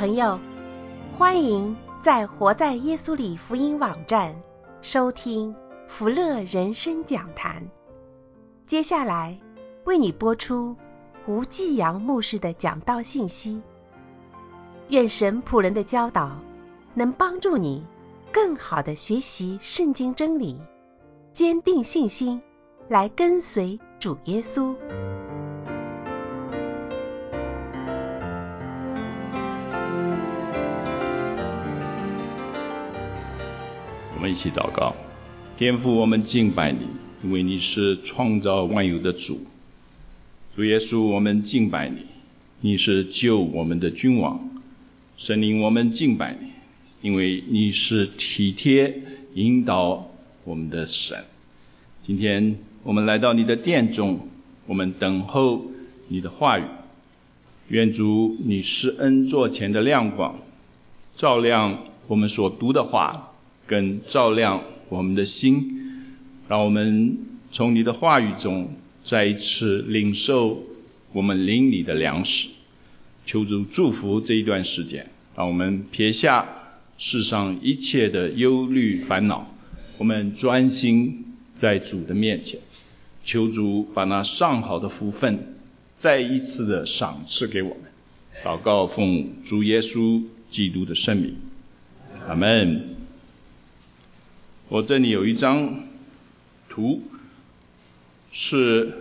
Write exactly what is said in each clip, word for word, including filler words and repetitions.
朋友，欢迎在活在耶稣里福音网站收听福乐人生讲坛。接下来为你播出吴继阳牧师的讲道信息。愿神仆人的教导能帮助你更好地学习圣经真理，坚定信心，来跟随主耶稣。 我们一起祷告。天父，我们敬拜你，因为你是创造万有的主。主耶稣，我们敬拜你，你是救我们的君王。神灵，我们敬拜你，因为你是体贴引导我们的神。今天我们来到你的殿中，我们等候你的话语。愿主你施恩座前的亮光，照亮我们所读的话，更照亮我们的心，让我们从你的话语中再一次领受我们灵里的粮食。求主祝福这一段时间，让我们撇下世上一切的忧虑烦恼，我们专心在主的面前。求主把那上好的福分再一次的赏赐给我们。祷告奉主耶稣基督的圣名，阿们。我这里有一张图，是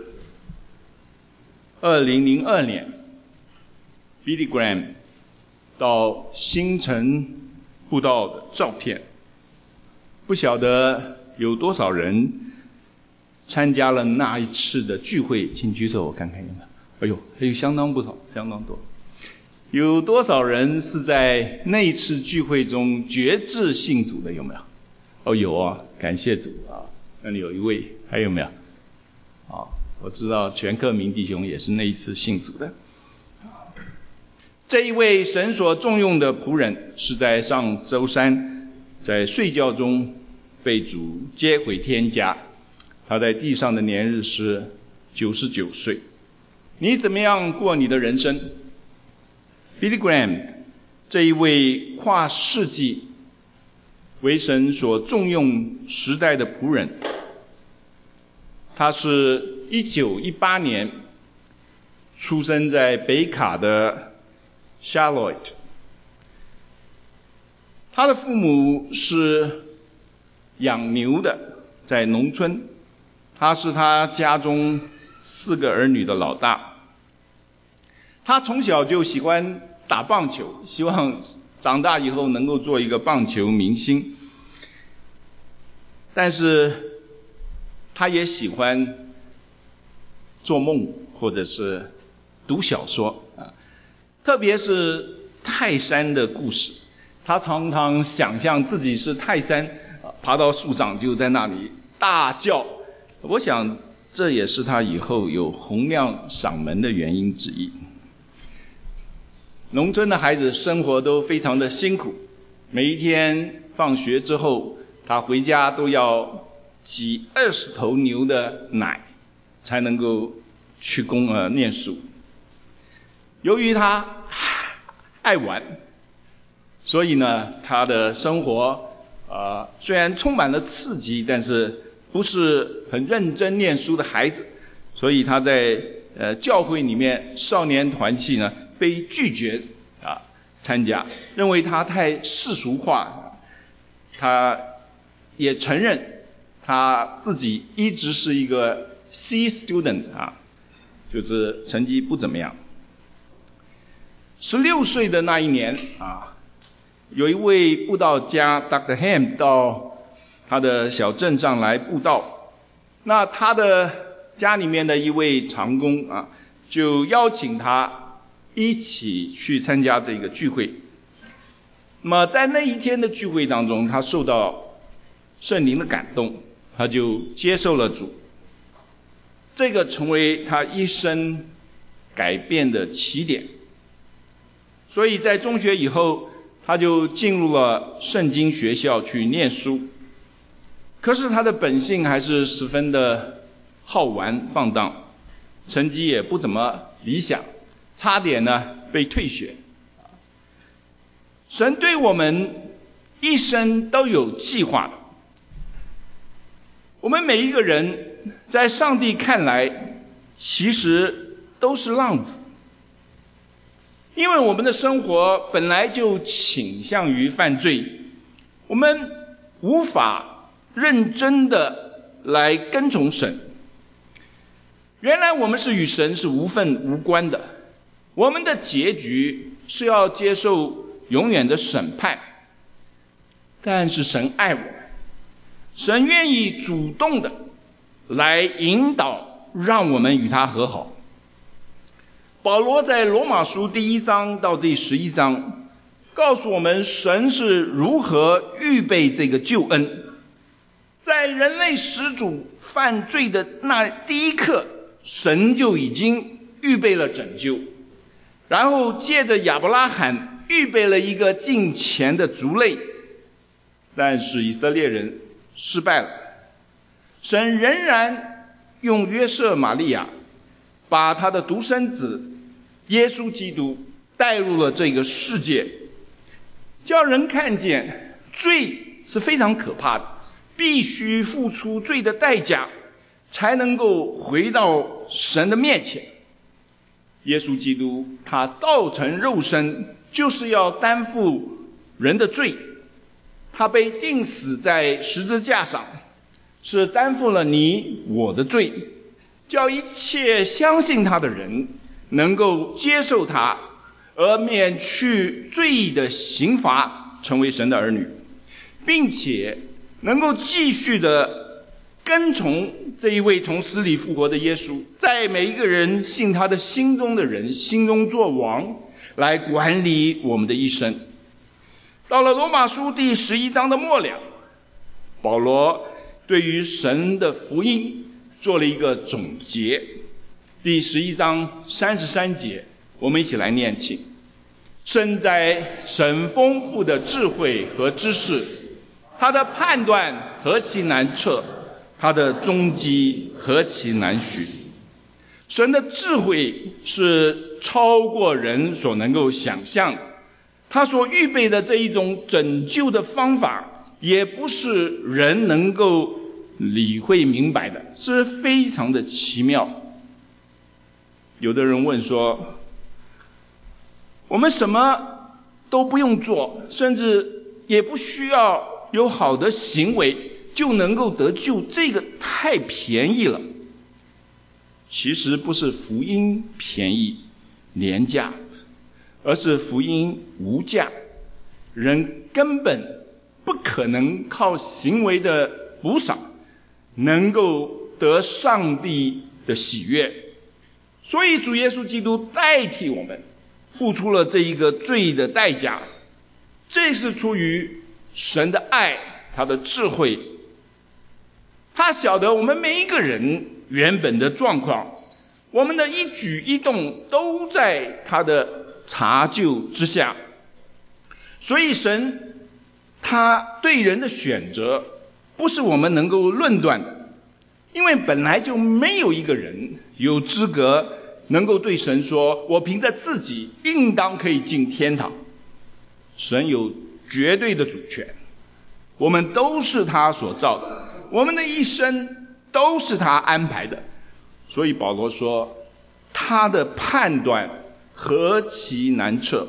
二零零二年 Billy Graham 到新城布道的照片。不晓得有多少人参加了那一次的聚会，请举手我看看有没有。哎呦，还有相当不少，相当多。有多少人是在那一次聚会中决志信主的，有没有？哦，有啊，感谢主啊！那里有一位，还有没有？啊，我知道全克明弟兄也是那一次信主的。这一位神所重用的仆人，是在上周三在睡觉中被主接回天家。他在地上的年日是九十九岁。你怎么样过你的人生？ Billy Graham 这一位跨世纪为神所重用时代的仆人，他是一九一八年出生在北卡的 Charlotte。 他的父母是养牛的，在农村。他是他家中四个儿女的老大。他从小就喜欢打棒球，希望长大以后能够做一个棒球明星。但是他也喜欢做梦或者是读小说啊，特别是泰山的故事。他常常想象自己是泰山，爬到树上就在那里大叫。我想这也是他以后有洪亮嗓门的原因之一。农村的孩子生活都非常的辛苦，每一天放学之后，他回家都要挤二十头牛的奶才能够去供呃念书。由于他爱玩，所以呢，他的生活呃虽然充满了刺激，但是不是很认真念书的孩子，所以他在呃教会里面少年团契呢被拒绝啊参加，认为他太世俗化。他也承认他自己一直是一个 C student 啊，就是成绩不怎么样。十六岁的那一年啊，有一位布道家 Doctor Ham 到他的小镇上来布道。那他的家里面的一位长工啊，就邀请他一起去参加这个聚会。那么在那一天的聚会当中，他受到圣灵的感动，他就接受了主。这个成为他一生改变的起点。所以在中学以后，他就进入了圣经学校去念书。可是他的本性还是十分的好玩放荡，成绩也不怎么理想，差点呢被退学。 神对我们一生都有计划的。我们每一个人在上帝看来其实都是浪子，因为我们的生活本来就倾向于犯罪，我们无法认真的来跟从神。原来我们是与神是无分无关的，我们的结局是要接受永远的审判。但是神爱我们，神愿意主动的来引导，让我们与他和好。保罗在罗马书第一章到第十一章告诉我们，神是如何预备这个救恩。在人类始祖犯罪的那第一刻，神就已经预备了拯救，然后借着亚伯拉罕预备了一个敬虔的族类，但是以色列人失败了，神仍然用约瑟玛利亚把他的独生子耶稣基督带入了这个世界，叫人看见罪是非常可怕的，必须付出罪的代价才能够回到神的面前。耶稣基督他道成肉身，就是要担负人的罪，他被钉死在十字架上，是担负了你我的罪，叫一切相信他的人能够接受他，而免去罪的刑罚，成为神的儿女，并且能够继续的跟从这一位从死里复活的耶稣，在每一个人信他的心中的人心中做王，来管理我们的一生。到了罗马书第十一章的末了，保罗对于神的福音做了一个总结。第十一章三十三节，我们一起来念经。深哉神丰富的智慧和知识，他的判断何其难测，他的踪迹何其难寻。神的智慧是超过人所能够想象的，他所预备的这一种拯救的方法也不是人能够理会明白的，是非常的奇妙。有的人问说，我们什么都不用做，甚至也不需要有好的行为就能够得救，这个太便宜了。其实不是福音便宜廉价，而是福音无价，人根本不可能靠行为的补偿能够得上帝的喜悦。所以主耶稣基督代替我们付出了这一个罪的代价，这是出于神的爱，他的智慧。他晓得我们每一个人原本的状况，我们的一举一动都在他的察究之下。所以神他对人的选择不是我们能够论断的，因为本来就没有一个人有资格能够对神说，我凭着自己应当可以进天堂。神有绝对的主权，我们都是他所造的，我们的一生都是他安排的。所以保罗说，他的判断何其难测。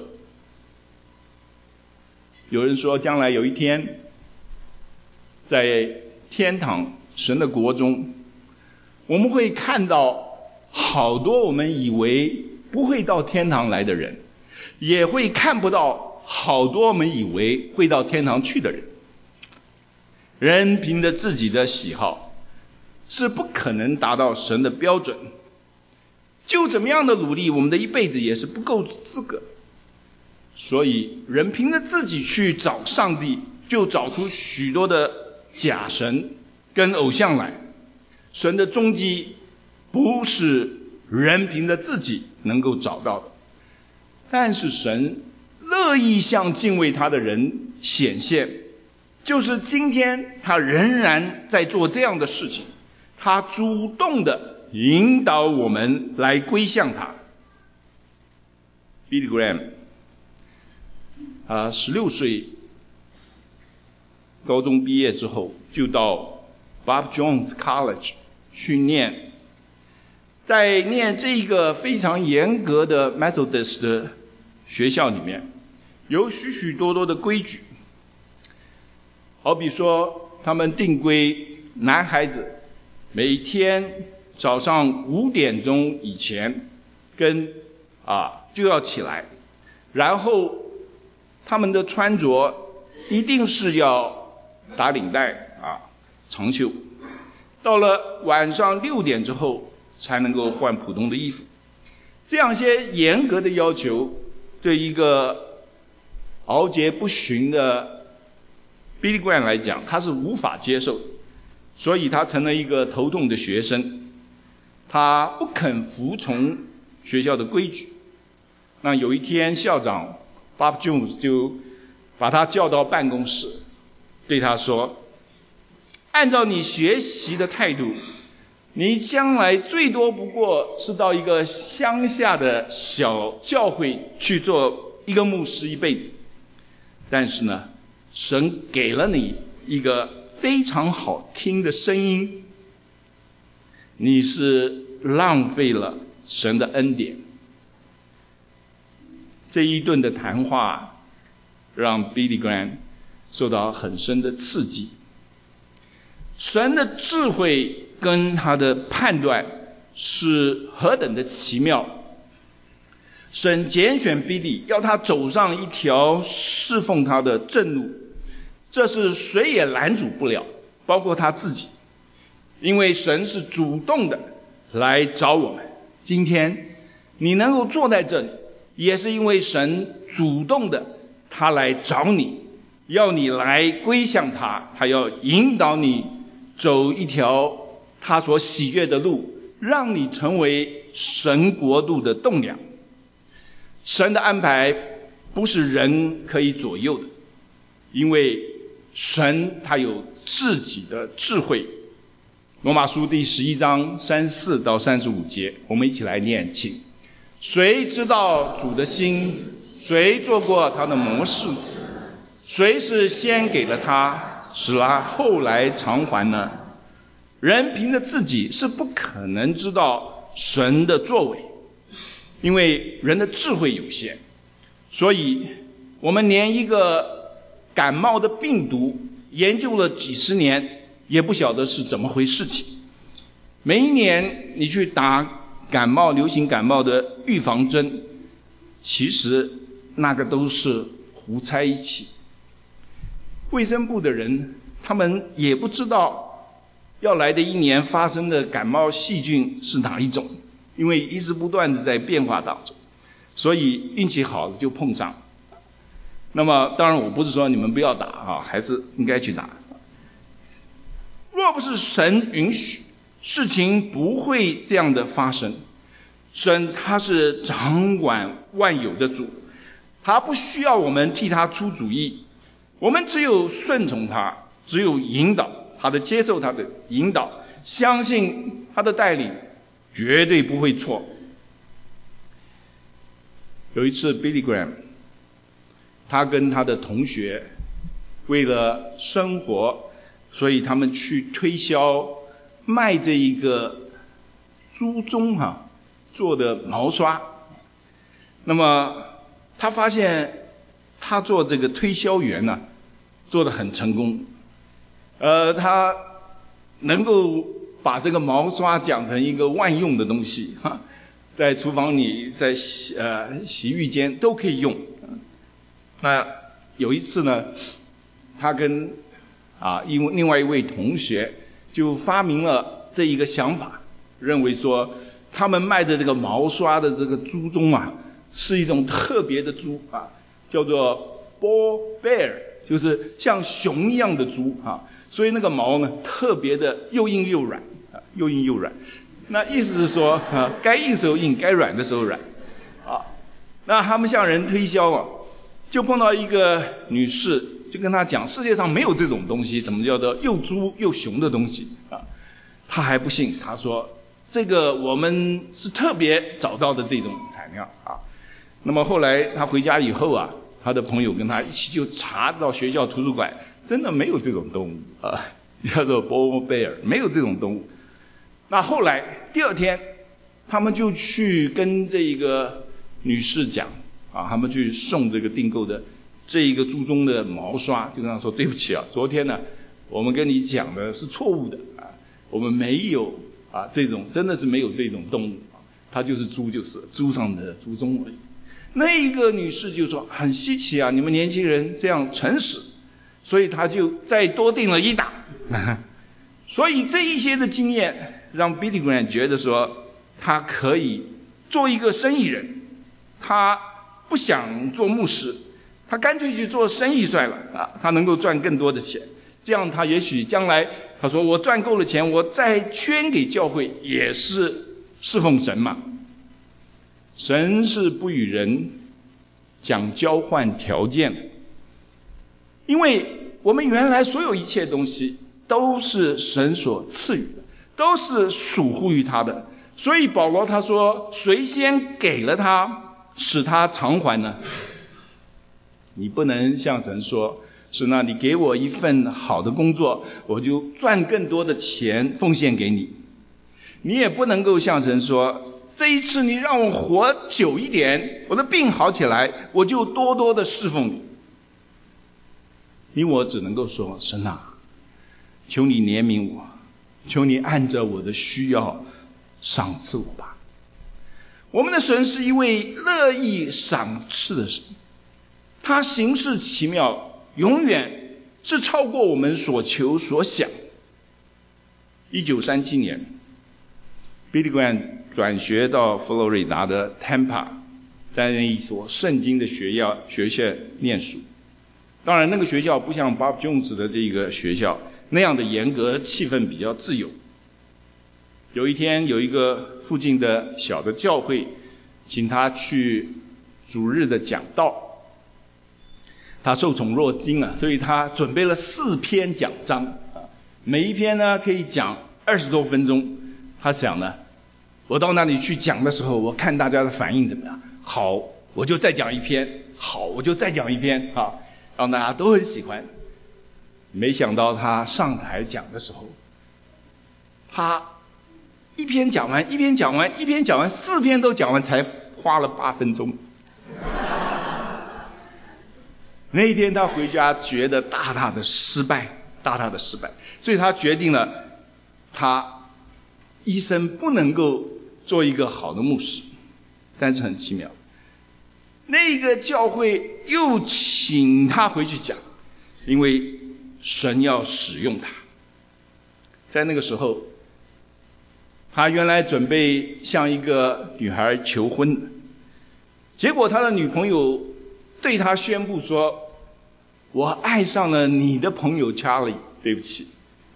有人说，将来有一天在天堂神的国中，我们会看到好多我们以为不会到天堂来的人，也会看不到好多我们以为会到天堂去的人。人凭着自己的喜好是不可能达到神的标准，就怎么样的努力，我们的一辈子也是不够资格。所以人凭着自己去找上帝，就找出许多的假神跟偶像来。神的踪迹不是人凭着自己能够找到的，但是神乐意向敬畏他的人显现，就是今天他仍然在做这样的事情，他主动的引导我们来归向他。 Billy Graham 啊，十六岁高中毕业之后，就到 Bob Jones College 去念，在念这个非常严格的 Methodist 的学校里面，有许许多多的规矩，好比说他们定规男孩子每天早上五点钟以前跟啊就要起来，然后他们的穿着一定是要打领带啊长袖，到了晚上六点之后才能够换普通的衣服。这样些严格的要求对一个敖节不驯的 Billy Graham 来讲，他是无法接受的，所以他成了一个头痛的学生，他不肯服从学校的规矩。那有一天校长 Bob Jones 就把他叫到办公室，对他说，按照你学习的态度，你将来最多不过是到一个乡下的小教会去做一个牧师一辈子，但是呢，神给了你一个非常好听的声音，你是浪费了神的恩典。这一顿的谈话让 Billy Graham 受到很深的刺激。神的智慧跟他的判断是何等的奇妙，神拣选 Billy 要他走上一条侍奉他的正路，这是谁也拦阻不了，包括他自己，因为神是主动的来找我们。今天你能够坐在这里，也是因为神主动的他来找你，要你来归向他，他要引导你走一条他所喜悦的路，让你成为神国度的栋梁。神的安排不是人可以左右的，因为神他有自己的智慧。罗马书第十一章三十四到三十五节，我们一起来念，请。谁知道主的心？谁做过他的模式？谁是先给了他，使他后来偿还呢？人凭着自己是不可能知道神的作为，因为人的智慧有限，所以我们连一个感冒的病毒研究了几十年也不晓得是怎么回事情。每一年你去打感冒流行感冒的预防针，其实那个都是胡猜一气。卫生部的人他们也不知道要来的一年发生的感冒细菌是哪一种，因为一直不断的在变化当中，所以运气好了就碰上。那么当然我不是说你们不要打啊，还是应该去打。若不是神允许，事情不会这样的发生。神他是掌管万有的主，他不需要我们替他出主意，我们只有顺从他，只有引导他的，接受他的引导，相信他的带领，绝对不会错。有一次 Billy Graham 他跟他的同学为了生活，所以他们去推销卖这一个猪鬃哈、啊、做的毛刷。那么他发现他做这个推销员呢、啊、做得很成功，呃他能够把这个毛刷讲成一个万用的东西哈、啊，在厨房里，在洗呃洗浴间都可以用。那有一次呢，他跟啊因为另外一位同学就发明了这一个想法，认为说他们卖的这个毛刷的这个猪鬃啊，是一种特别的猪啊，叫做 bull bear， 就是像熊一样的猪啊，所以那个毛呢特别的又硬又软啊，又硬又软。那意思是说啊，该硬的时候硬，该软的时候软啊。那他们向人推销啊，就碰到一个女士，就跟他讲世界上没有这种东西，什么叫做又猪又熊的东西啊？他还不信，他说这个我们是特别找到的这种材料啊。那么后来他回家以后啊， 他的朋友跟他一起就查到学校图书馆，真的没有这种动物啊，叫做波波贝尔，没有这种动物。那后来第二天，他们就去跟这个女士讲啊，他们去送这个订购的这一个猪鬃的毛刷，就跟他说对不起啊，昨天呢我们跟你讲的是错误的啊，我们没有啊这种，真的是没有这种动物啊，它就是猪，就是猪上的猪鬃而已。那一个女士就说很稀奇啊，你们年轻人这样诚实，所以她就再多订了一打。所以这一些的经验让 Billy Graham 觉得说他可以做一个生意人，他不想做牧师，他干脆去做生意算了啊，他能够赚更多的钱，这样他也许将来他说我赚够了钱，我再捐给教会也是侍奉神嘛。神是不与人讲交换条件，因为我们原来所有一切东西都是神所赐予的，都是属乎于他的。所以保罗他说，谁先给了他，使他偿还呢？你不能向神说，是那你给我一份好的工作，我就赚更多的钱奉献给你。你也不能够向神说，这一次你让我活久一点，我的病好起来，我就多多的侍奉你。你我只能够说，神啊，求你怜悯我，求你按着我的需要赏赐我吧。我们的神是一位乐意赏赐的神，他行事奇妙，永远是超过我们所求所想。一九三七年 Billy Graham 转学到佛罗里达的 Tampa， 在那一所圣经的学校学校念书。当然那个学校不像 Bob Jones 的这个学校那样的严格，气氛比较自由。有一天有一个附近的小的教会请他去主日的讲道，他受宠若惊啊，所以他准备了四篇讲章，每一篇呢可以讲二十多分钟。他想呢，我到那里去讲的时候，我看大家的反应怎么样，好我就再讲一篇，好我就再讲一篇啊，让大家都很喜欢。没想到他上台讲的时候，他一篇讲完一篇讲完一篇讲完四篇都讲完，才花了八分钟。那一天他回家觉得大大的失败，大大的失败，所以他决定了，他一生不能够做一个好的牧师。但是很奇妙，那个教会又请他回去讲，因为神要使用他。在那个时候，他原来准备向一个女孩求婚，结果他的女朋友对他宣布说，我爱上了你的朋友 Charlie， 对不起。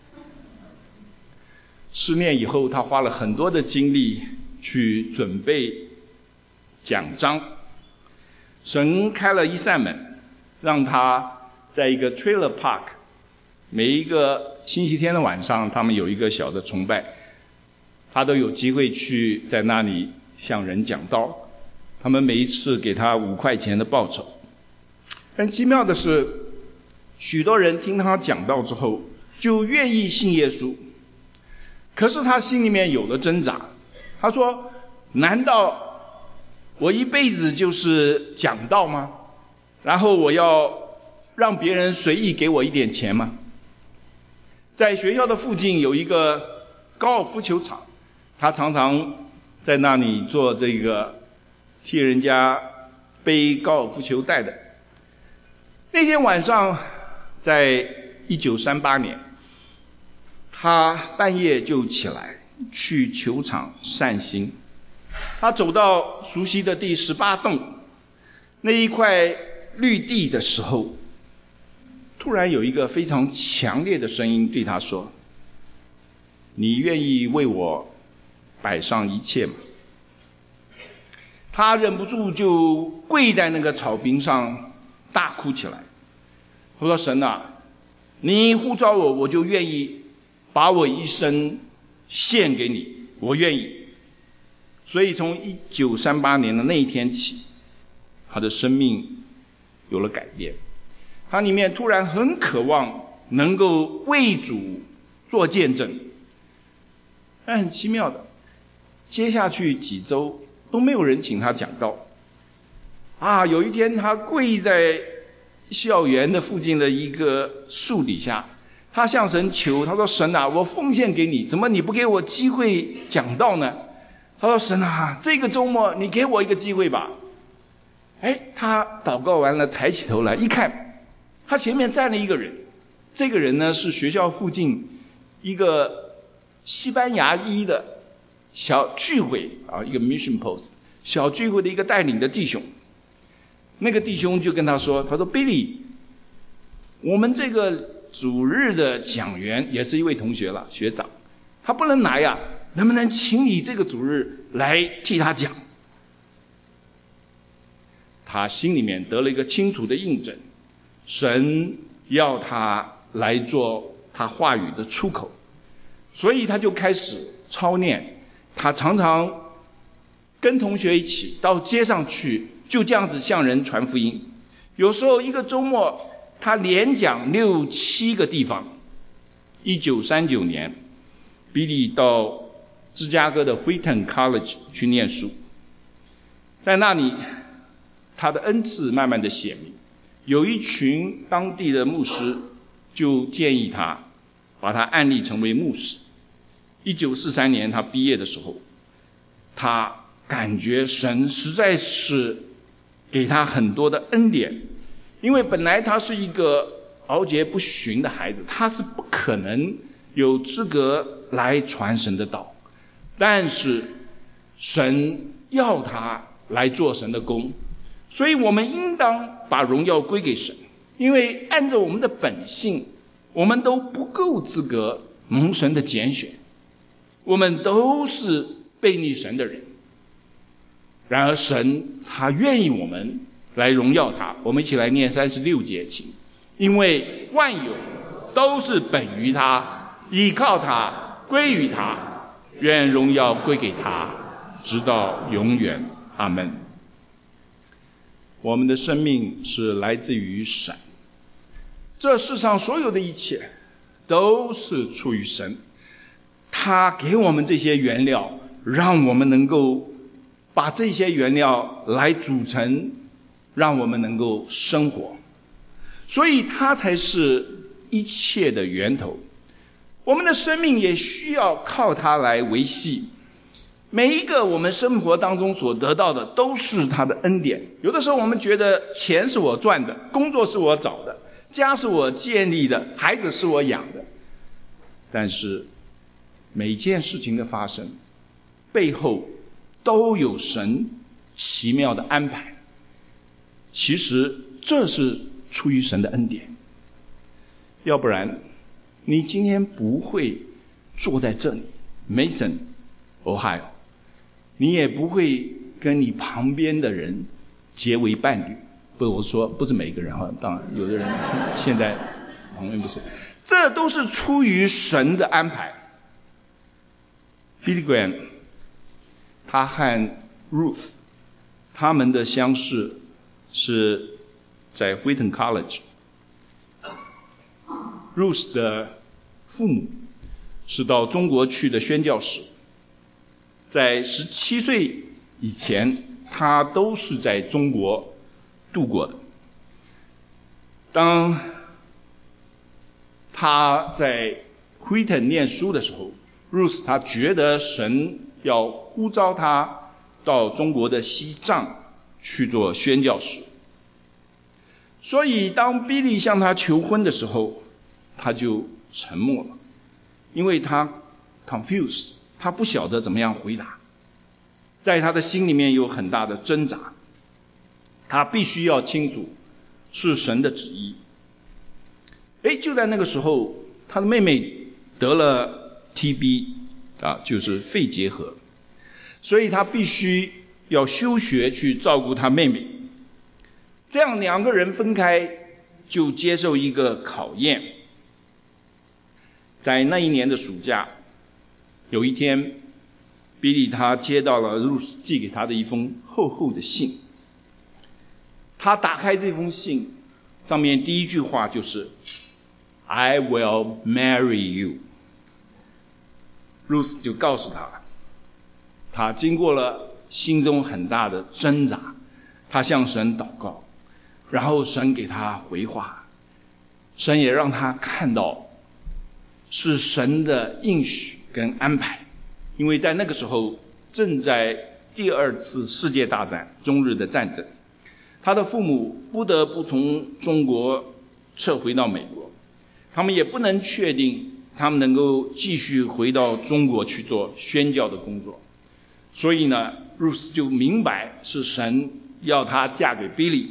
失恋以后，他花了很多的精力去准备讲章。神开了一扇门，让他在一个 trailer park， 每一个星期天的晚上他们有一个小的崇拜，他都有机会去在那里向人讲道，他们每一次给他五块钱的报酬。很奇妙的是，许多人听他讲道之后就愿意信耶稣。可是他心里面有了挣扎，他说，难道我一辈子就是讲道吗？然后我要让别人随意给我一点钱吗？在学校的附近有一个高尔夫球场，他常常在那里做这个替人家背高尔夫球带的。那天晚上，在一九三八年，他半夜就起来去球场散心。他走到熟悉的第十八洞那一块绿地的时候，突然有一个非常强烈的声音对他说，你愿意为我摆上一切吗？他忍不住就跪在那个草坪上大哭起来。他说，神啊，你呼召我，我就愿意把我一生献给你，我愿意。所以从一九三八年的那一天起，他的生命有了改变。他里面突然很渴望能够为主做见证，但很奇妙的，接下去几周都没有人请他讲道。啊，有一天他跪在校园的附近的一个树底下，他向神求，他说：神啊，我奉献给你，怎么你不给我机会讲道呢？他说：神啊，这个周末你给我一个机会吧。哎，他祷告完了，抬起头来一看，他前面站了一个人，这个人呢是学校附近一个西班牙裔的小聚会啊，一个 mission post 小聚会的一个带领的弟兄。那个弟兄就跟他说，他说 Billy， 我们这个主日的讲员也是一位同学了，学长，他不能来呀，能不能请你这个主日来替他讲？他心里面得了一个清楚的印证，神要他来做他话语的出口，所以他就开始操练。他常常跟同学一起到街上去，就这样子向人传福音。有时候一个周末他连讲六七个地方。一九三九年 Billy 到芝加哥的 Wheaton College 去念书，在那里他的恩赐慢慢的显明，有一群当地的牧师就建议他把他按立成为牧师。一九四三年他毕业的时候，他感觉神实在是给他很多的恩典，因为本来他是一个敖节不驯的孩子，他是不可能有资格来传神的道，但是神要他来做神的工，所以我们应当把荣耀归给神，因为按照我们的本性，我们都不够资格蒙神的拣选，我们都是悖逆神的人。然而神他愿意我们来荣耀他。我们一起来念三十六节，请。因为万有都是本于他，依靠他，归于他，愿荣耀归给他，直到永远。阿们。我们的生命是来自于神，这世上所有的一切都是出于神，他给我们这些原料，让我们能够把这些原料来组成，让我们能够生活，所以它才是一切的源头。我们的生命也需要靠它来维系。每一个我们生活当中所得到的都是他的恩典。有的时候我们觉得钱是我赚的，工作是我找的，家是我建立的，孩子是我养的，但是每件事情的发生背后都有神奇妙的安排，其实这是出于神的恩典，要不然你今天不会坐在这里 Mason Ohio， 你也不会跟你旁边的人结为伴侣。不，我说不是每个人哈，当然有的人现在旁边不是，这都是出于神的安排。Billy Graham 他和 Ruth 他们的相识是在 Wheaton College。 Ruth 的父母是到中国去的宣教士，在十七岁以前他都是在中国度过的。当他在 Wheaton 念书的时候， Ruth 他觉得神要呼召他到中国的西藏去做宣教士，所以当 Billy 向他求婚的时候，他就沉默了，因为他 confused， 他不晓得怎么样回答，在他的心里面有很大的挣扎，他必须要清楚是神的旨意。诶，就在那个时候，他的妹妹得了 T B 啊，就是肺结核，所以他必须要休学去照顾他妹妹。这样两个人分开，就接受一个考验。在那一年的暑假，有一天 Billy 他接到了 Ruth 寄给他的一封厚厚的信， 他打开这封信，上面第一句话就是 I will marry you。 Ruth 就告诉他，他经过了心中很大的挣扎，他向神祷告，然后神给他回话，神也让他看到是神的应许跟安排。因为在那个时候正在第二次世界大战中日的战争，他的父母不得不从中国撤回到美国，他们也不能确定他们能够继续回到中国去做宣教的工作。所以呢 Ruth 就明白是神要她嫁给 Billy。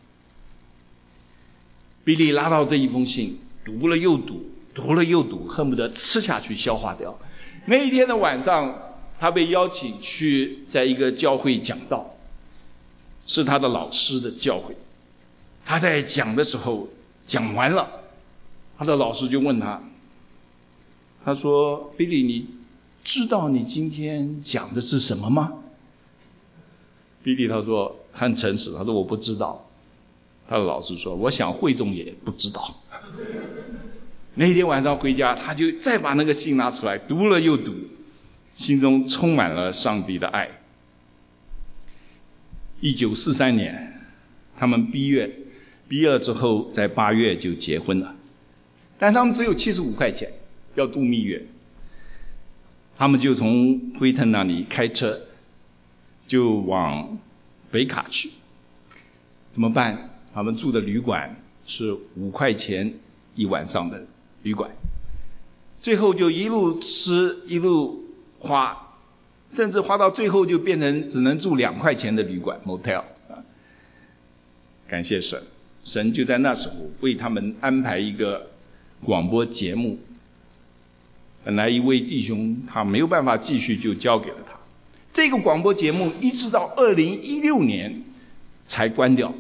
Billy 拉到这一封信，读了又读，读了又读，恨不得吃下去消化掉。那一天的晚上，他被邀请去在一个教会讲道，是他的老师的教会。他在讲的时候，讲完了，他的老师就问他，他说 Billy 你知道你今天讲的是什么吗？ Billy 他说很诚实，他说我不知道。他的老师说我想会众也不知道。那天晚上回家，他就再把那个信拿出来，读了又读，心中充满了上帝的爱。一九四三年他们毕业，毕业了之后在八月就结婚了，但他们只有七十五块钱要度蜜月。他们就从惠腾那里开车就往北卡去。怎么办？他们住的旅馆是五块钱一晚上的旅馆，最后就一路吃一路花，甚至花到最后就变成只能住两块钱的旅馆 motel。 感谢神，神就在那时候为他们安排一个广播节目。本来一位弟兄他没有办法继续，就交给了他。这个广播节目一直到二零一六年才关掉。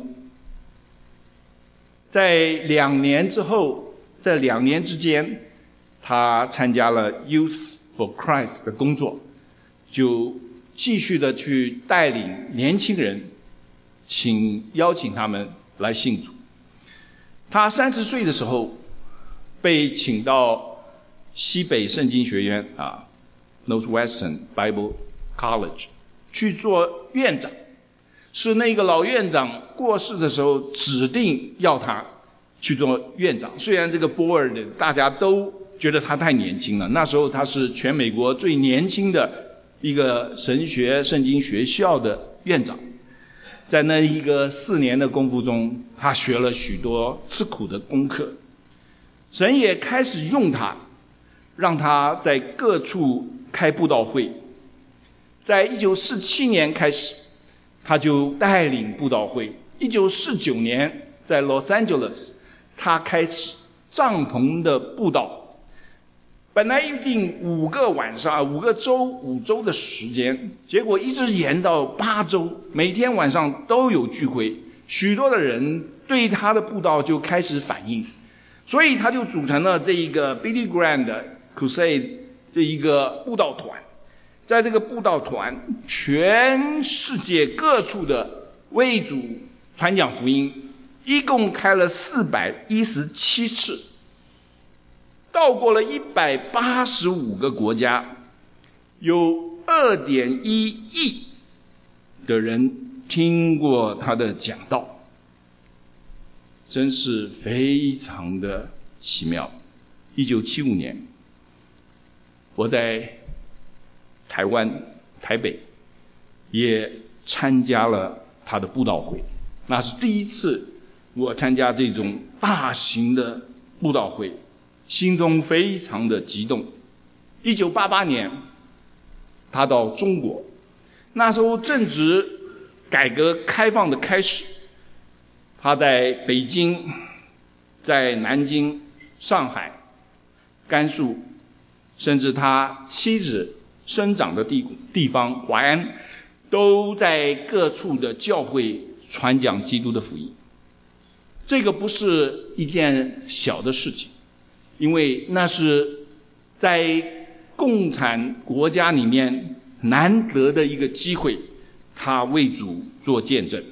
在两年之后，在两年之间，他参加了 Youth for Christ 的工作，就继续的去带领年轻人，请邀请他们来信主。他三十岁的时候被请到西北圣经学院啊 Northwestern Bible College 去做院长，是那个老院长过世的时候指定要他去做院长。虽然这个 board 大家都觉得他太年轻了，那时候他是全美国最年轻的一个神学圣经学校的院长。在那一个四年的功夫中，他学了许多吃苦的功课，神也开始用他，让他在各处开布道会。在一九四七年开始，他就带领布道会。一九四九年在 Los Angeles， 他开始帐篷的布道。本来预定五个晚上、五个周、五周的时间，结果一直延到八周，每天晚上都有聚会。许多的人对他的布道就开始反应，所以他就组成了这一个 Billy Graham 的 Crusade 这一个布道团。在这个布道团，全世界各处的为主传讲福音，一共开了四百一十七次，到过了一百八十五个国家，有 二点一亿的人听过他的讲道，真是非常的奇妙。一九七五年，我在台湾台北也参加了他的布道会，那是第一次我参加这种大型的布道会，心中非常的激动。一九八八年他到中国，那时候正值改革开放的开始，他在北京、在南京、上海、甘肃，甚至他妻子生长的地地方淮安，都在各处的教会传讲基督的福音。这个不是一件小的事情，因为那是在共产国家里面难得的一个机会，他为主做见证。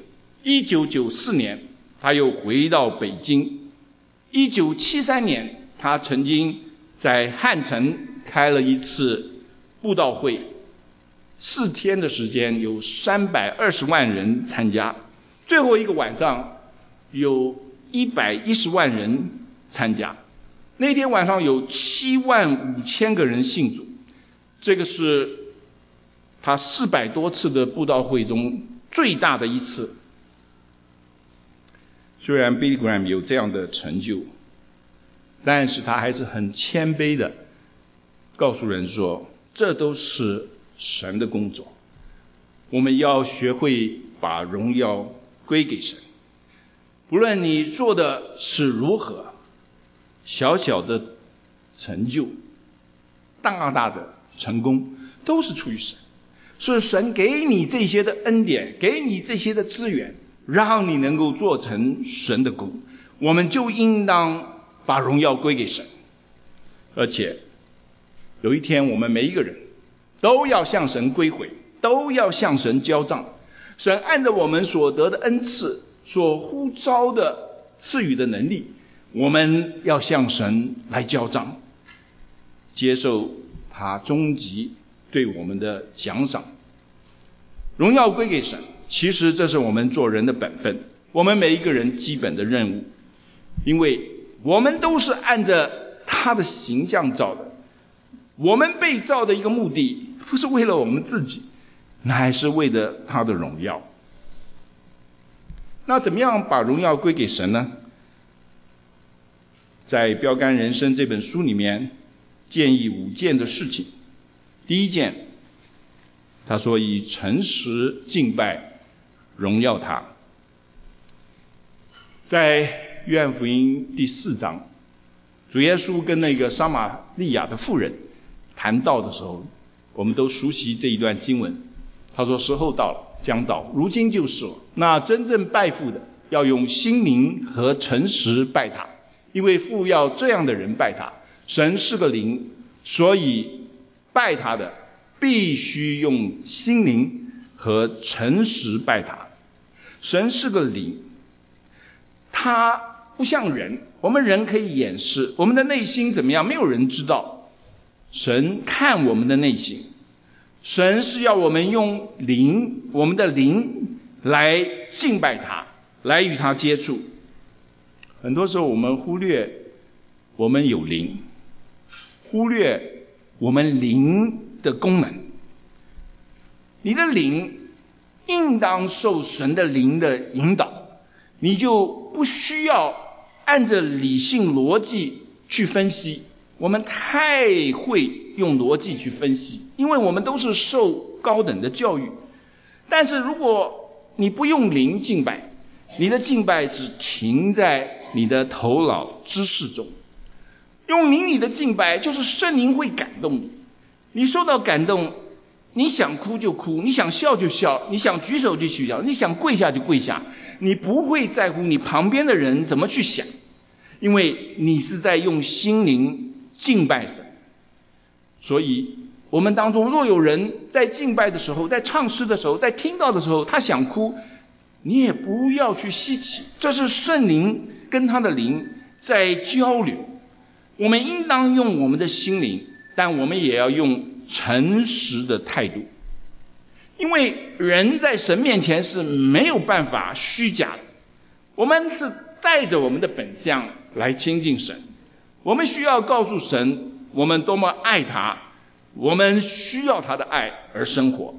一九九四年他又回到北京，一九七三年他曾经在汉城开了一次布道会，四天的时间有三百二十万人参加，最后一个晚上有一百一十万人参加，那天晚上有七万五千个人信主，这个是他四百多次的布道会中最大的一次。虽然 Billy Graham 有这样的成就，但是他还是很谦卑的告诉人说，这都是神的工作，我们要学会把荣耀归给神。不论你做的是如何，小小的成就，大大的成功，都是出于神，是神给你这些的恩典，给你这些的资源，让你能够做成神的工，我们就应当把荣耀归给神。而且有一天我们每一个人都要向神归回，都要向神交账。神按照我们所得的恩赐，所呼召的赐予的能力，我们要向神来交账，接受他终极对我们的奖赏。荣耀归给神，其实这是我们做人的本分，我们每一个人基本的任务，因为我们都是按着他的形象造的，我们被造的一个目的不是为了我们自己，乃是为了他的荣耀。那怎么样把荣耀归给神呢？在标杆人生这本书里面建议五件的事情。第一件，他说以诚实敬拜荣耀他。在约翰福音第四章，主耶稣跟那个撒玛利亚的妇人谈道的时候，我们都熟悉这一段经文。他说时候到了，将到，如今就是了。那真正拜父的要用心灵和诚实拜他，因为父要这样的人拜他。神是个灵，所以拜他的必须用心灵和诚实拜他。神是个灵，他不像人，我们人可以掩饰我们的内心怎么样，没有人知道。神看我们的内心，神是要我们用灵，我们的灵来敬拜他，来与他接触。很多时候我们忽略我们有灵，忽略我们灵的功能。你的灵应当受神的灵的引导，你就不需要按着理性逻辑去分析。我们太会用逻辑去分析，因为我们都是受高等的教育。但是如果你不用灵敬拜，你的敬拜只停在你的头脑知识中。用灵里的敬拜就是圣灵会感动你，你受到感动，你想哭就哭，你想笑就笑，你想举手就举手，你想跪下就跪下，你不会在乎你旁边的人怎么去想，因为你是在用心灵敬拜神。所以我们当中若有人在敬拜的时候，在唱诗的时候，在听到的时候他想哭，你也不要去稀奇，这是圣灵跟他的灵在交流。我们应当用我们的心灵，但我们也要用诚实的态度，因为人在神面前是没有办法虚假的。我们是带着我们的本相来亲近神，我们需要告诉神我们多么爱他，我们需要他的爱而生活。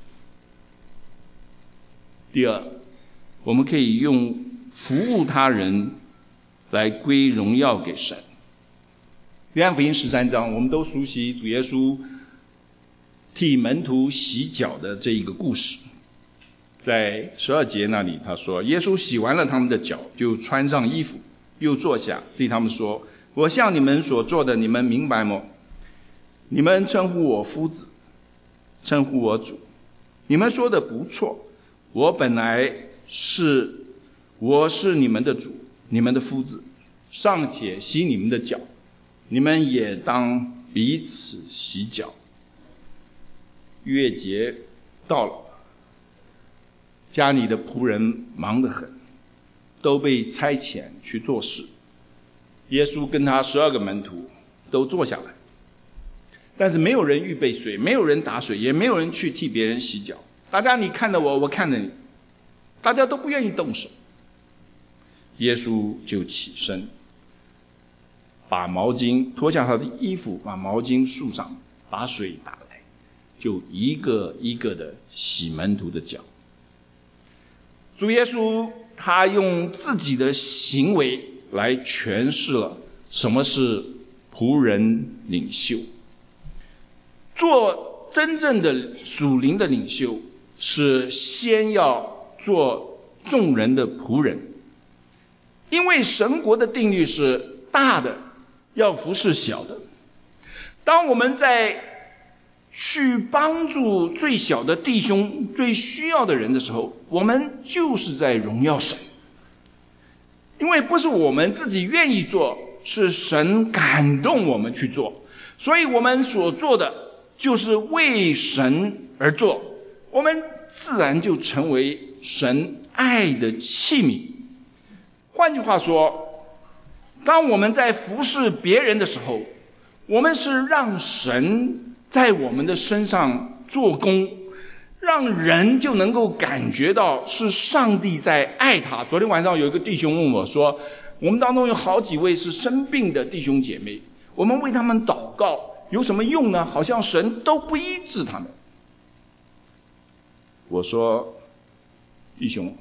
第二，我们可以用服务他人来归荣耀给神。约翰福音十三章，我们都熟悉主耶稣替门徒洗脚的这一个故事。在十二节那里他说，耶稣洗完了他们的脚，就穿上衣服，又坐下，对他们说，我向你们所做的，你们明白吗？你们称呼我夫子，称呼我主，你们说的不错，我本来是我是你们的主，你们的夫子，尚且洗你们的脚，你们也当彼此洗脚。逾越节到了， 家里的仆人忙得很，都被差遣去做事。耶稣跟他十二个门徒都坐下来，但是没有人预备水，没有人打水，也没有人去替别人洗脚。大家你看着我，我看着你，大家都不愿意动手。耶稣就起身，把毛巾脱下他的衣服，把毛巾束上，把水打来，就一个一个的洗门徒的脚。主耶稣他用自己的行为来诠释了什么是仆人领袖。做真正的属灵的领袖，是先要做众人的仆人。因为神国的定律是大的要服侍小的。当我们在去帮助最小的弟兄、最需要的人的时候，我们就是在荣耀神。因为不是我们自己愿意做，是神感动我们去做，所以我们所做的就是为神而做，我们自然就成为神爱的器皿。换句话说，当我们在服侍别人的时候，我们是让神在我们的身上做工，让人就能够感觉到是上帝在爱他。昨天晚上有一个弟兄问我说，我们当中有好几位是生病的弟兄姐妹，我们为他们祷告有什么用呢？好像神都不医治他们。我说，弟兄，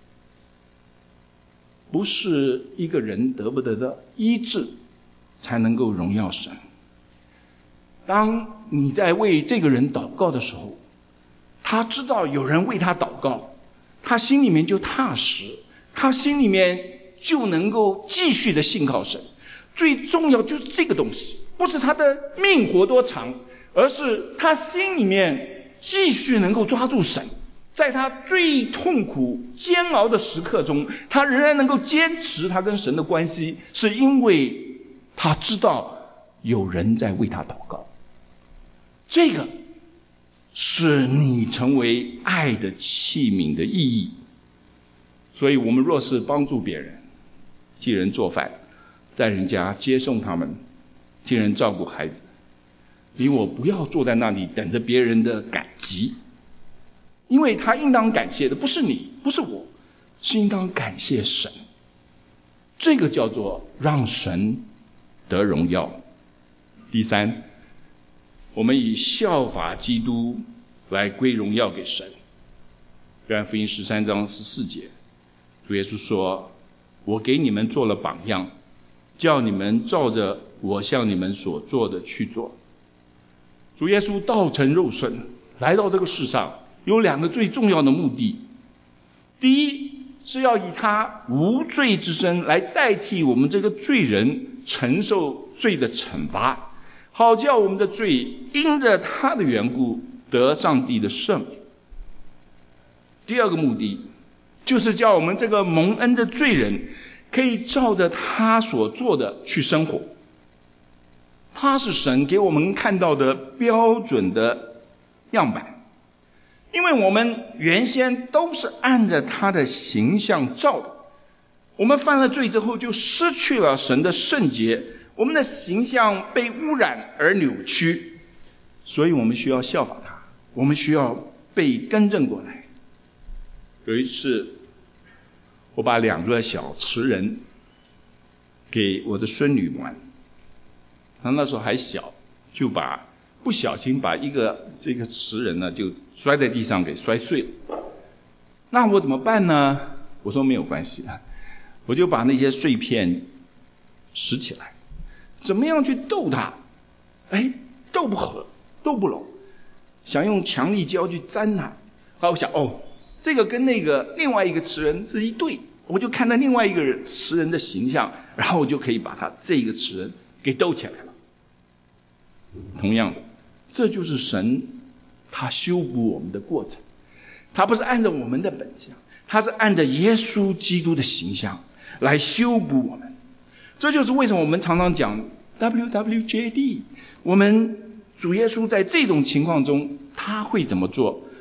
不是一个人得不得的医治才能够荣耀神。当你在为这个人祷告的时候，他知道有人为他祷告，他心里面就踏实，他心里面就能够继续的信靠神。最重要就是这个东西，不是他的命活多长，而是他心里面继续能够抓住神。在他最痛苦煎熬的时刻中，他仍然能够坚持他跟神的关系，是因为他知道有人在为他祷告。这个是你成为爱的器皿的意义。所以我们若是帮助别人，替人做饭，在人家接送他们，替人照顾孩子，你我不要坐在那里等着别人的感激，因为他应当感谢的不是你，不是我，是应当感谢神。这个叫做让神得荣耀。第三，我们以效法基督来归荣耀给神。约翰福音十三章十四节，主耶稣说，我给你们做了榜样，叫你们照着我向你们所做的去做。主耶稣道成肉身来到这个世上，有两个最重要的目的。第一，是要以他无罪之身来代替我们这个罪人承受罪的惩罚，好叫我们的罪因着他的缘故得上帝的赦免。第二个目的，就是叫我们这个蒙恩的罪人可以照着他所做的去生活。他是神给我们看到的标准的样板，因为我们原先都是按着他的形象造的，我们犯了罪之后就失去了神的圣洁，我们的形象被污染而扭曲，所以我们需要效法他，我们需要被更正过来。有一次，我把两个小瓷人给我的孙女玩，她那时候还小，就把不小心把一个这个瓷人呢就摔在地上给摔碎了。那我怎么办呢？我说没有关系，我就把那些碎片拾起来，怎么样去逗他？哎，逗不合，逗不拢，想用强力胶去粘他。好，我想哦，这个跟那个另外一个瓷人是一对，我就看到另外一个瓷人的形象，然后我就可以把他这个瓷人给逗起来了。同样的，这就是神他修补我们的过程，他不是按照我们的本相，他是按照耶稣基督的形象来修补我们。这就是为什么我们常常讲 W W J D， 我们主耶稣在这种情况中他会怎么做？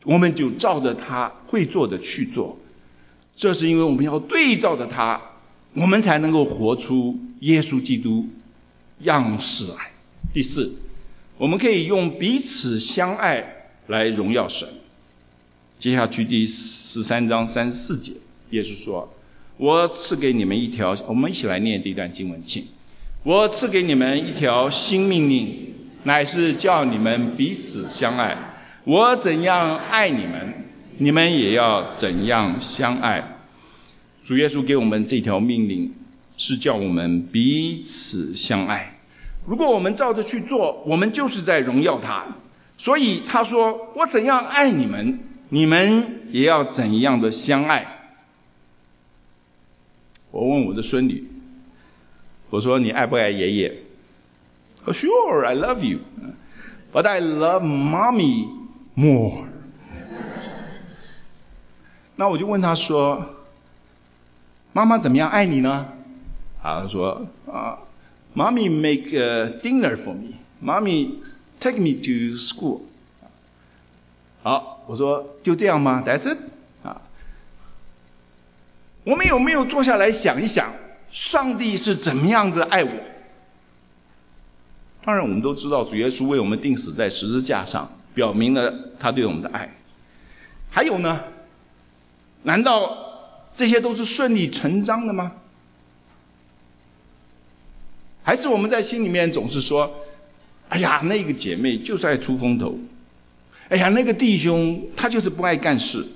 我们就照着他会做的去做。这是因为我们要对照着他，我们才能够活出耶稣基督样式来。第四，我们可以用彼此相爱来荣耀神。接下去第十三章三十四节，耶稣说，我赐给你们一条，我们一起来念这段经文，请。我赐给你们一条新命令，乃是叫你们彼此相爱。我怎样爱你们，你们也要怎样相爱。主耶稣给我们这条命令，是叫我们彼此相爱。如果我们照着去做，我们就是在荣耀他。所以他说，我怎样爱你们，你们也要怎样的相爱。我问我的孙女，我说你爱不爱爷爷？ Oh, sure, I love you. But I love mommy more. 那我就问他说，妈妈怎么样爱你呢？啊，他说啊 Mommy make a dinner for me. Mommy take me to school. 好，我说就这样吗？ That's it? 啊，我们有没有坐下来想一想，上帝是怎么样的爱我？当然我们都知道主耶稣为我们钉死在十字架上，表明了他对我们的爱。还有呢，难道这些都是顺理成章的吗？还是我们在心里面总是说，哎呀，那个姐妹就是爱出风头，哎呀，那个弟兄他就是不爱干事。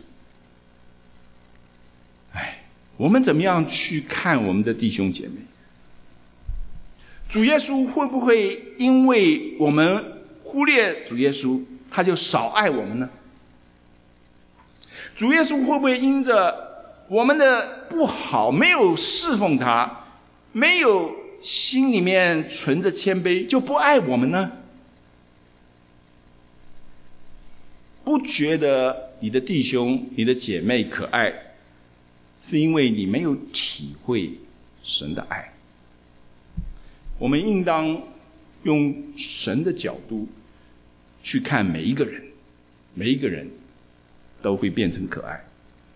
哎，我们怎么样去看我们的弟兄姐妹？主耶稣会不会因为我们忽略主耶稣，他就少爱我们呢？主耶稣会不会因着我们的不好，没有侍奉他，没有心里面存着谦卑，就不爱我们呢？不觉得你的弟兄你的姐妹可爱，是因为你没有体会神的爱。我们应当用神的角度去看每一个人，每一个人都会变成可爱。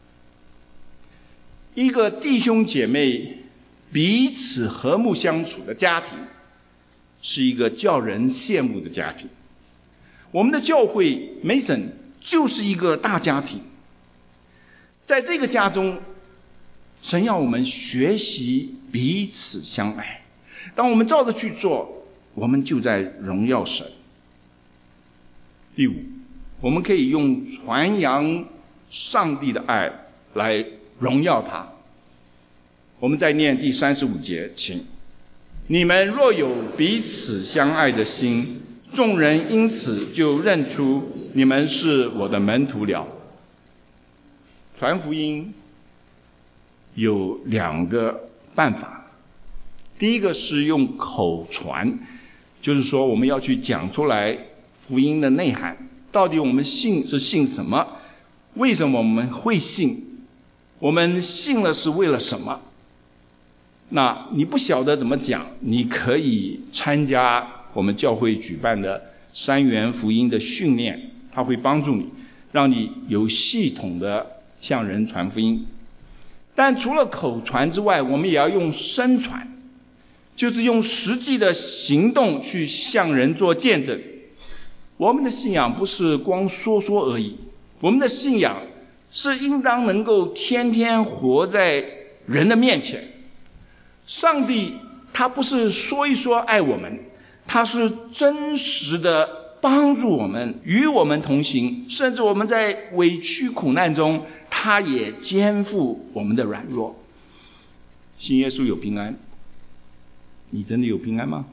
一个弟兄姐妹彼此和睦相处的家庭，是一个叫人羡慕的家庭。我们的教会 Mason 就是一个大家庭，在这个家中，神要我们学习彼此相爱。当我们照着去做，我们就在荣耀神。第五，我们可以用传扬上帝的爱来荣耀他。我们再念第三十五节，请。你们若有彼此相爱的心，众人因此就认出你们是我的门徒了。传福音有两个办法。第一个是用口传，就是说我们要去讲出来福音的内涵，到底我们信是信什么，为什么我们会信，我们信了是为了什么。那你不晓得怎么讲，你可以参加我们教会举办的三元福音的训练，它会帮助你，让你有系统的向人传福音。但除了口传之外，我们也要用身传，就是用实际的行动去向人做见证。我们的信仰不是光说说而已，我们的信仰是应当能够天天活在人的面前。上帝他不是说一说爱我们，他是真实的帮助我们，与我们同行，甚至我们在委屈苦难中，他也肩负我们的软弱。信耶稣有平安，你真的有平安吗？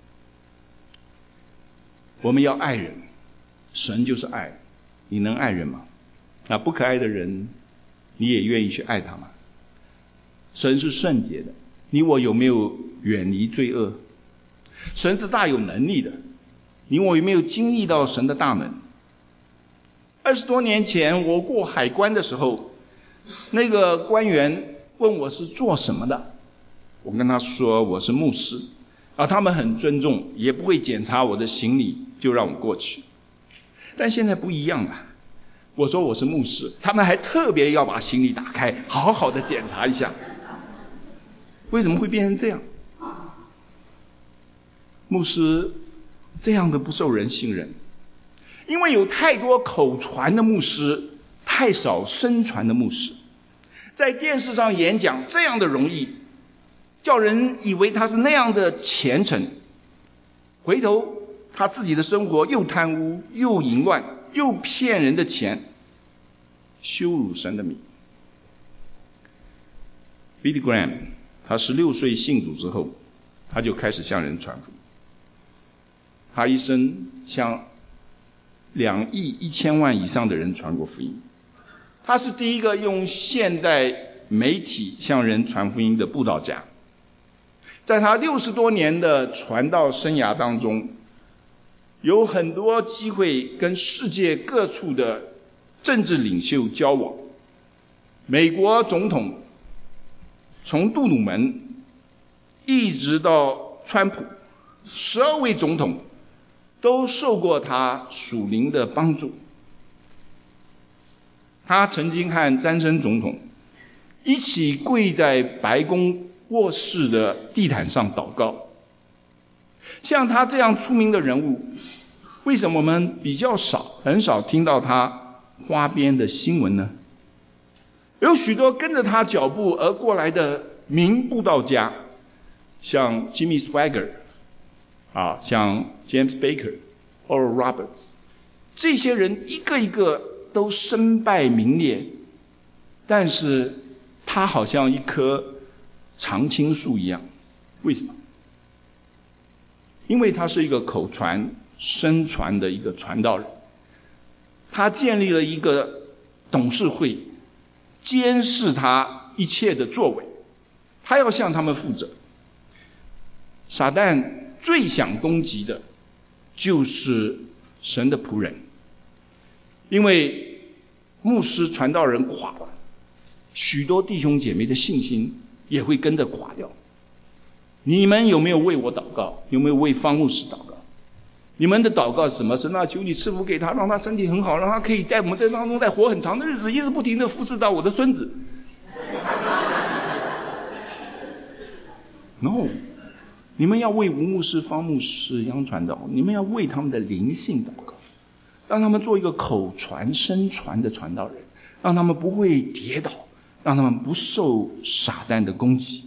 我们要爱人，神就是爱，你能爱人吗？那不可爱的人，你也愿意去爱他吗？神是圣洁的，你我有没有远离罪恶？神是大有能力的，你我有没有经历到神的大能？二十多年前我过海关的时候，那个官员问我是做什么的，我跟他说我是牧师，而他们很尊重，也不会检查我的行李就让我过去。但现在不一样了， 我说我是牧师，他们还特别要把行李打开，好好的检查一下。为什么会变成这样？牧师这样的不受人信任，因为有太多口传的牧师，太少身传的牧师。在电视上演讲这样的容易，叫人以为他是那样的虔诚，回头他自己的生活又贪污又淫乱又骗人的钱，羞辱神的名。 Billy Graham 他十六岁信主之后，他就开始向人传福音。他一生向两亿一千万以上的人传过福音。他是第一个用现代媒体向人传福音的布道家。在他六十多年的传道生涯当中，有很多机会跟世界各处的政治领袖交往。美国总统从杜鲁门一直到川普，十二位总统都受过他属灵的帮助。他曾经和詹森总统一起跪在白宫卧室的地毯上祷告。像他这样出名的人物，为什么我们比较少很少听到他花边的新闻呢？有许多跟着他脚步而过来的名布道家，像 Jimmy Swaggart 啊，像 James Baker、Oral Roberts， 这些人一个一个都身败名裂，但是他好像一棵常青树一样。为什么？因为他是一个口传身传的一个传道人，他建立了一个董事会，监视他一切的作为，他要向他们负责。撒旦最想攻击的就是神的仆人，因为牧师传道人垮了，许多弟兄姐妹的信心也会跟着垮掉。你们有没有为我祷告？有没有为方牧师祷告？你们的祷告是什么？神啊，求你赐福给他，让他身体很好，让他可以在我们这当中再活很长的日子，一直不停的服侍到我的孙子。No， 你们要为吴牧师、方牧师、杨传道，你们要为他们的灵性祷告，让他们做一个口传身传的传道人，让他们不会跌倒，让他们不受撒旦的攻击。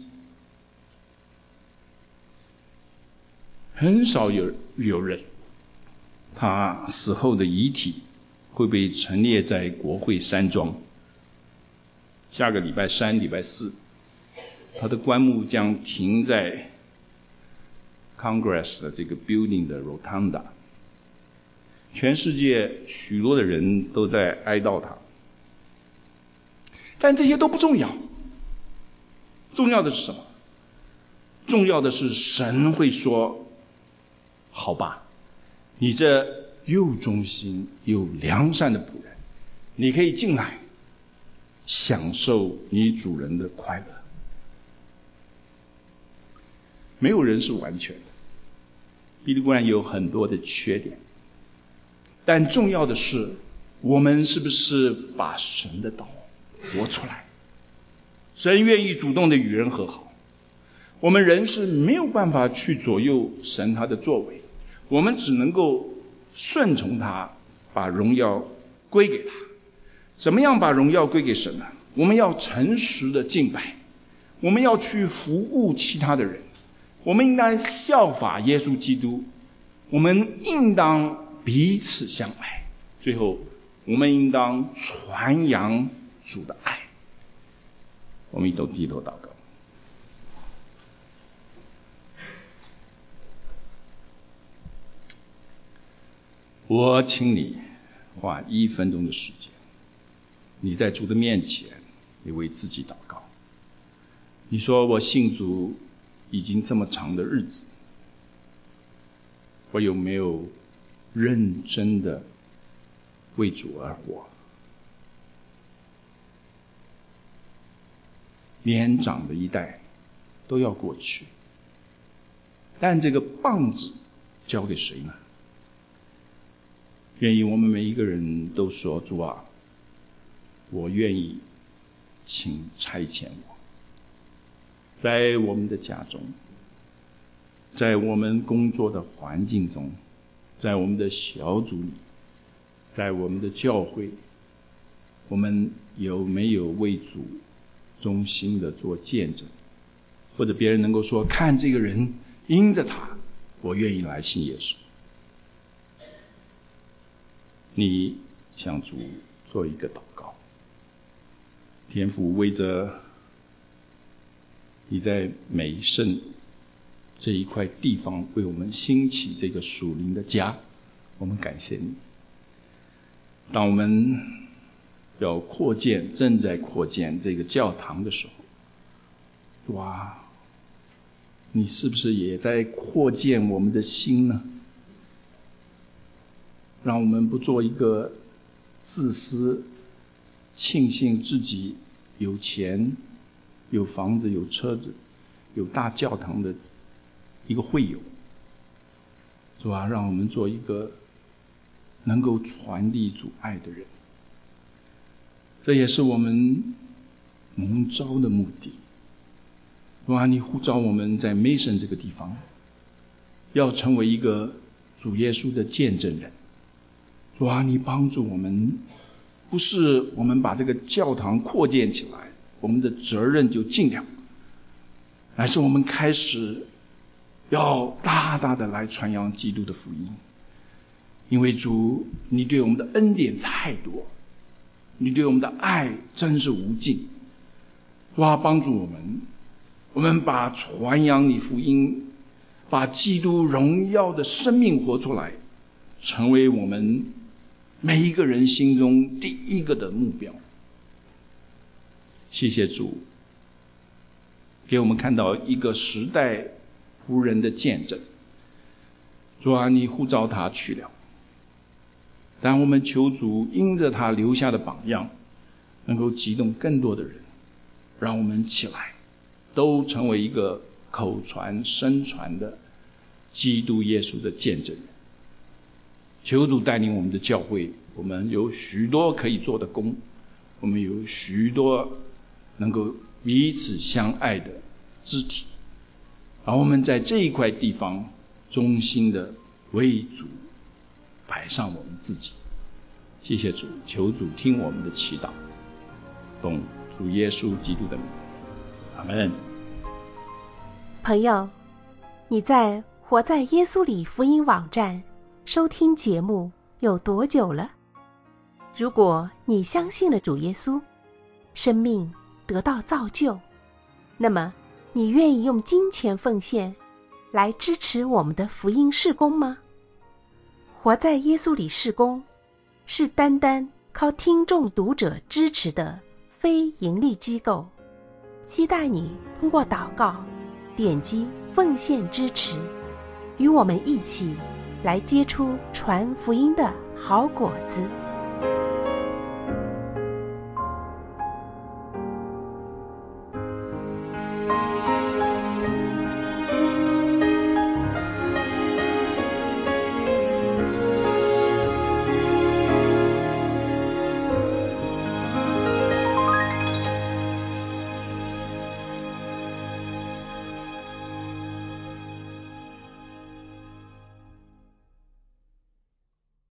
很少有有人他死后的遗体会被陈列在国会山庄。下个礼拜三、礼拜四，他的棺木将停在 Congress 的这个 building 的 Rotunda， 全世界许多的人都在哀悼他。但这些都不重要，重要的是什么？重要的是神会说，好吧，你这又忠心又良善的仆人，你可以进来享受你主人的快乐。没有人是完全的，比利观有很多的缺点，但重要的是我们是不是把神的道活出来。神愿意主动的与人和好，我们人是没有办法去左右神他的作为，我们只能够顺从他，把荣耀归给他。怎么样把荣耀归给神呢？我们要诚实的敬拜，我们要去服务其他的人，我们应该效法耶稣基督，我们应当彼此相爱，最后我们应当传扬主的爱。我们一同低头祷告。我请你花一分钟的时间，你在主的面前，你为自己祷告。你说我信主已经这么长的日子，我有没有认真的为主而活？年长的一代都要过去，但这个棒子交给谁呢？愿意我们每一个人都说，主啊， 我愿意，请差遣我。在我们的家中，在我们工作的环境中，在我们的小组里，在我们的教会，我们有没有为主忠心的做见证？或者别人能够说，看这个人，因着他，我愿意来信耶稣。你向主做一个祷告，天父，为着你在美圣这一块地方为我们兴起这个属灵的家，我们感谢你。当我们要扩建，正在扩建这个教堂的时候，主啊，你是不是也在扩建我们的心呢？让我们不做一个自私、庆幸自己有钱、有房子、有车子、有大教堂的一个会友，是吧？让我们做一个能够传递主爱的人。这也是我们蒙召的目的。是吧？你呼召我们在 Mason 这个地方，要成为一个主耶稣的见证人。主啊，你帮助我们，不是我们把这个教堂扩建起来，我们的责任就尽了，而是我们开始要大大的来传扬基督的福音。因为主，你对我们的恩典太多，你对我们的爱真是无尽。主啊，帮助我们，我们把传扬你福音，把基督荣耀的生命活出来，成为我们每一个人心中第一个的目标。谢谢主，给我们看到一个时代仆人的见证。主啊，你呼召他去了，但我们求主因着他留下的榜样，能够激动更多的人，让我们起来，都成为一个口传声传的基督耶稣的见证人。求主带领我们的教会，我们有许多可以做的工，我们有许多能够彼此相爱的肢体，而我们在这一块地方忠心的为主摆上我们自己。谢谢主，求主听我们的祈祷，奉主耶稣基督的名，阿们。 朋友，你在活在耶稣里福音网站收听节目有多久了？如果你相信了主耶稣，生命得到造就，那么你愿意用金钱奉献来支持我们的福音事工吗？活在耶稣里事工是单单靠听众读者支持的非盈利机构，期待你通过祷告点击奉献支持，与我们一起来结出传福音的好果子。